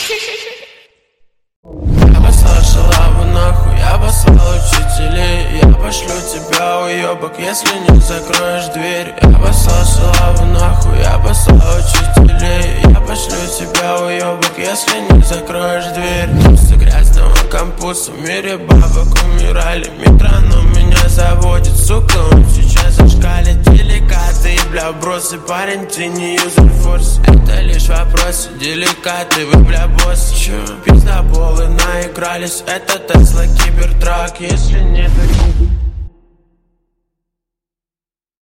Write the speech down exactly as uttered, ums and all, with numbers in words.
Я послал шалаву нахуй, я послал учителей. Я пошлю тебя, уебок, если не закроешь дверь. Я послал шалаву нахуй, я послал учителей. Я пошлю тебя, уебок, если не закроешь дверь. После грязного кампуса в мире бабок умирали. Метроном меня заводит, сука, он сейчас зашкалит. Деликаты и бля бросы, парень, ты не юзер форс. Это лишь вопросы, деликаты, вы бля босс. Чё, пиздоболы наигрались, это Тесла Кибертрак. Если нет, то